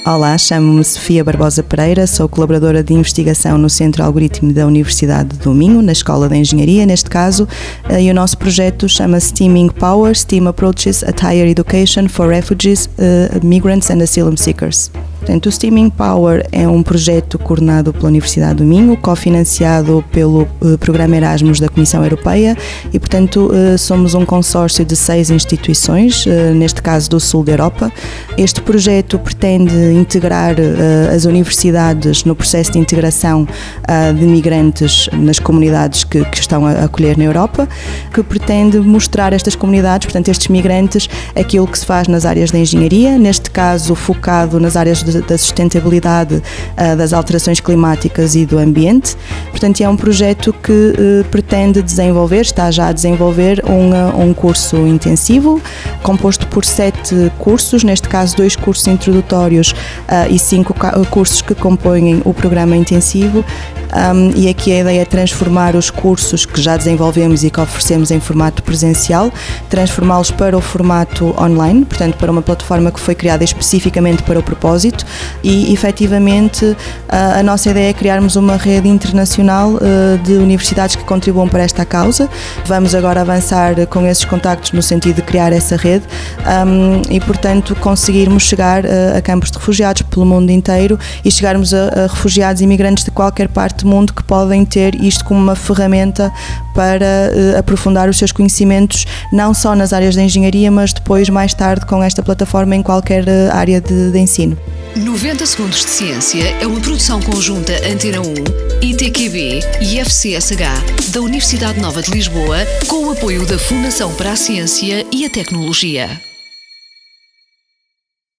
Olá, chamo-me Sofia Barbosa Pereira, sou colaboradora de investigação no Centro Algoritmo da Universidade do Minho, na Escola de Engenharia, neste caso, e o nosso projeto chama-se Teaming Power, STEAM Approaches at Higher Education for Refugees, Migrants and Asylum Seekers. Portanto, o STEAMing Power é um projeto coordenado pela Universidade do Minho, cofinanciado pelo Programa Erasmus da Comissão Europeia e, portanto, somos um consórcio de 6 instituições, neste caso do sul da Europa. Este projeto pretende integrar as universidades no processo de integração de migrantes nas comunidades que estão a acolher na Europa, que pretende mostrar a estas comunidades, portanto, estes migrantes, aquilo que se faz nas áreas da engenharia, neste caso focado nas áreas da sustentabilidade, das alterações climáticas e do ambiente. Portanto, é um projeto que pretende desenvolver, está já a desenvolver um curso intensivo, composto por 7 cursos, neste caso 2 cursos introdutórios e 5 cursos que compõem o programa intensivo. E aqui a ideia é transformar os cursos que já desenvolvemos e que oferecemos em formato presencial, transformá-los para o formato online, portanto para uma plataforma que foi criada especificamente para o propósito e efetivamente a nossa ideia é criarmos uma rede internacional de universidades que contribuam para esta causa. Vamos agora avançar com esses contactos no sentido de criar essa rede e portanto conseguirmos chegar a campos de refugiados pelo mundo inteiro e chegarmos a refugiados e imigrantes de qualquer parte do mundo que podem ter isto como uma ferramenta para aprofundar os seus conhecimentos, não só nas áreas da engenharia, mas depois, mais tarde, com esta plataforma em qualquer área de ensino. 90 Segundos de Ciência é uma produção conjunta Antena 1, ITQB e FCSH da Universidade Nova de Lisboa, com o apoio da Fundação para a Ciência e a Tecnologia.